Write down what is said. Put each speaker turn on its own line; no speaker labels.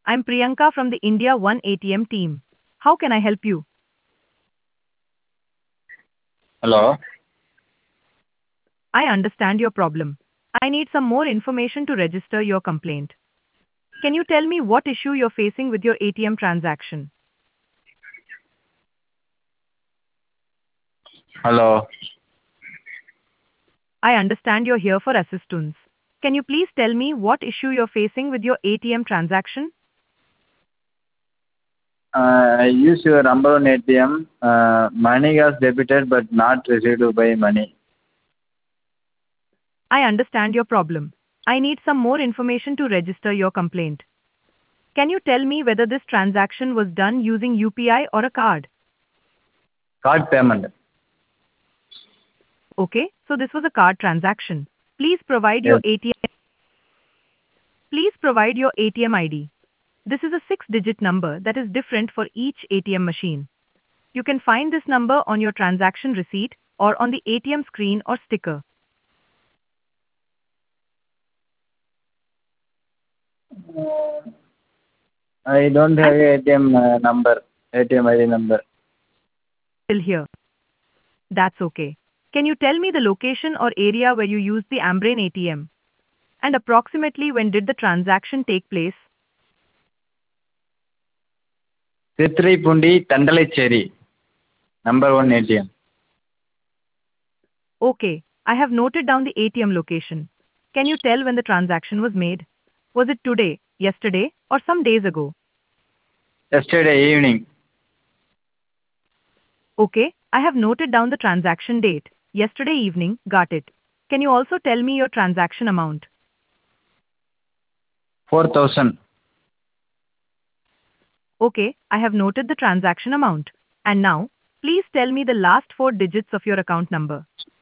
I'm Priyanka from the India One ATM team. How can I help you?
Hello.
I understand your problem. I need some more information to register your complaint. Can you tell me what issue you're facing with your ATM transaction?
Hello.
I understand you're here for assistance. Can you please tell me what issue you're facing with your ATM transaction?
I use your number one ATM. Money was debited but not received by money.
I understand your problem. I need some more information to register your complaint. Can you tell me whether this transaction was done using UPI or a card?
Card payment.
Okay, so this was a card transaction. Please provide your
Yes.
ATM. Please provide your ATM ID. This is a six-digit number that is different for each ATM machine. You can find this number on your transaction receipt or on the ATM screen or sticker.
I don't have
I'm
ATM number. ATM ID number.
still here. That's okay. Can you tell me the location or area where you used the Ambrain ATM? And approximately when did the transaction take place?
Pundi Tandalacheri. Number one ATM.
Okay, I have noted down the ATM location. Can you tell when the transaction was made? Was it today, yesterday, or some days ago?
Yesterday evening.
Okay, I have noted down the transaction date. Yesterday evening, got it. Can you also tell me your transaction amount?
4,000.
Okay, I have noted the transaction amount. And now, please tell me the last four digits of your account number.